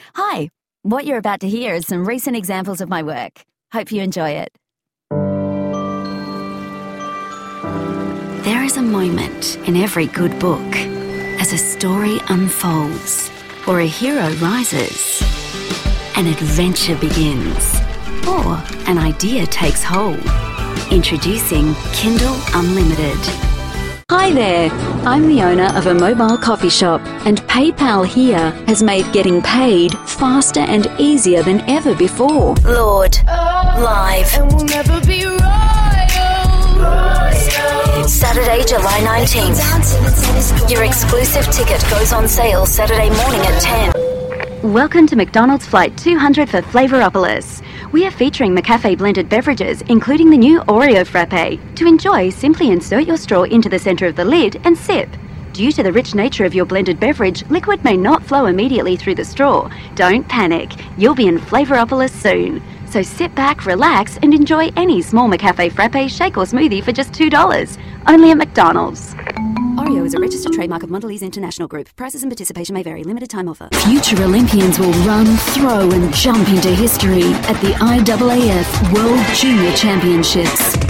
Hi, what you're about to hear is some recent examples of my work. Hope you enjoy it. There is a moment in every good book as a story unfolds, or a hero rises, an adventure begins, or an idea takes hold. Introducing Kindle Unlimited. Hi there, I'm the owner of a mobile coffee shop, and PayPal here has made getting paid faster and easier than ever before. Lord, live. And we'll never be royal. Saturday, July 19th. Your exclusive ticket goes on sale Saturday morning at 10. Welcome to McDonald's Flight 200 for Flavoropolis. We are featuring McCafe blended beverages, including the new Oreo Frappe. To enjoy, simply insert your straw into the centre of the lid and sip. Due to the rich nature of your blended beverage, liquid may not flow immediately through the straw. Don't panic, you'll be in Flavoropolis soon. So sit back, relax, and enjoy any small McCafe Frappe, shake or smoothie for just $2. Only at McDonald's. Oreo is a registered trademark of Mondelez International Group. Prices and participation may vary. Limited time offer. Future Olympians will run, throw and jump into history at the IAAF World Junior Championships.